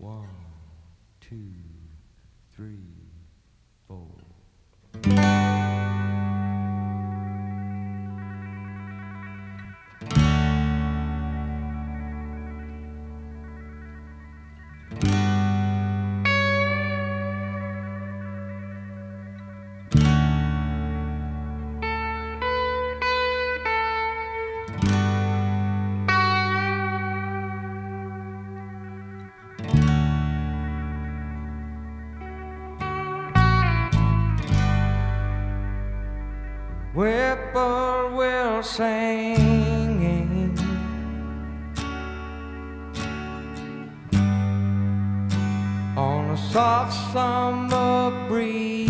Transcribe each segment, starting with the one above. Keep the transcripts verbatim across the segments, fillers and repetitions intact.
One, two, three, four. Whippoorwill singing on a soft summer breeze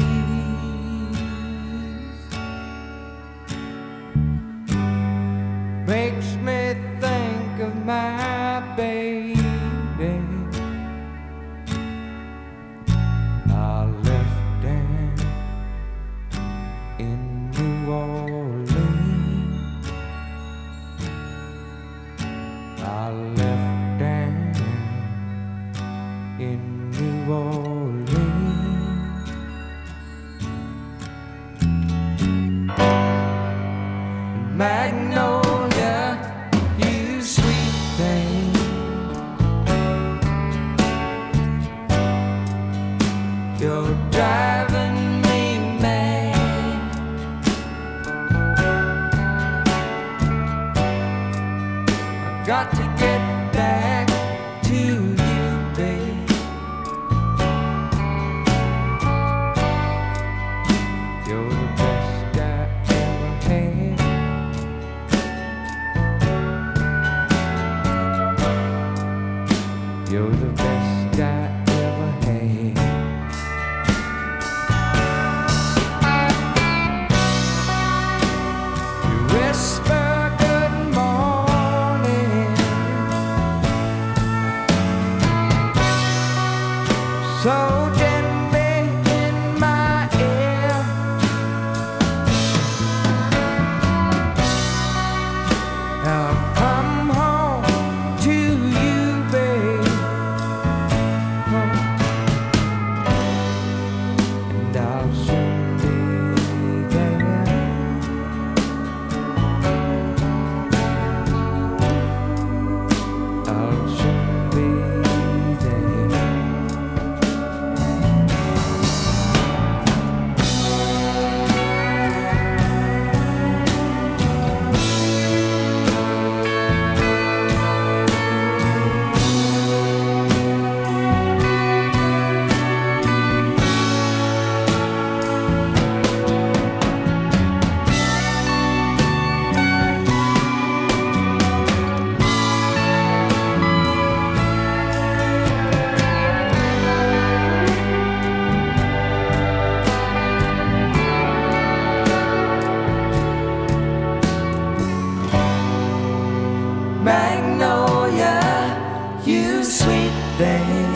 makes me think of my baby. I left down in New Orleans. I left down in New Orleans. Magnolia, you sweet thing, you're driving me mad. I got to get back to you, babe. You're the best I ever had. You're the best I ever had. You whisper good morning so gently in my ear. I'll come home to you, babe. And I'll soon be there. I'll soon be there. Magnolia, you sweet thing,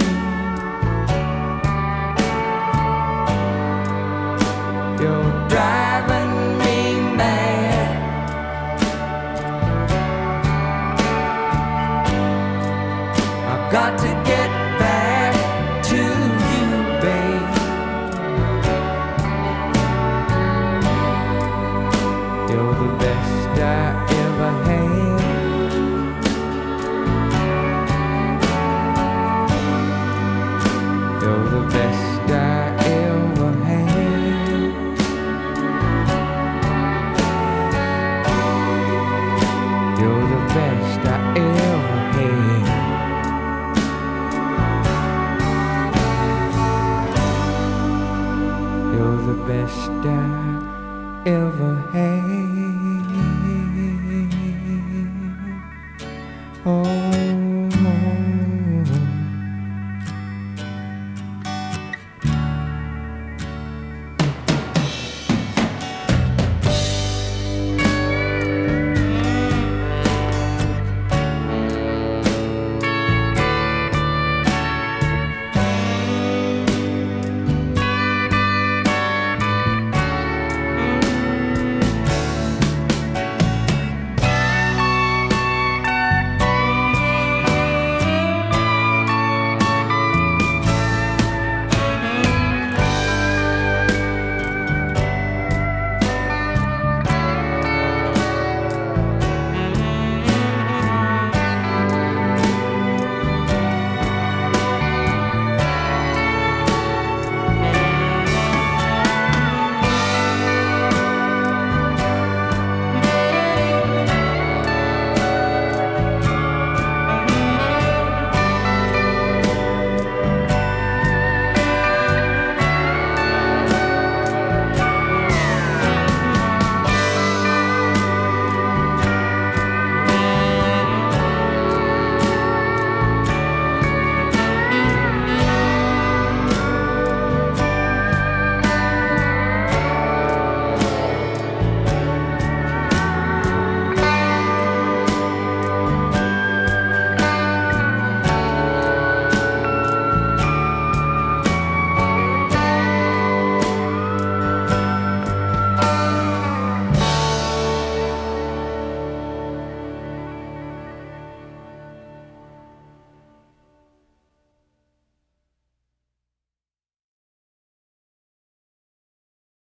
you're driving me mad. I've got to get back to you, babe. You're the best I ever had. You're the best I ever had. You're the best I ever had. You're the best I ever had.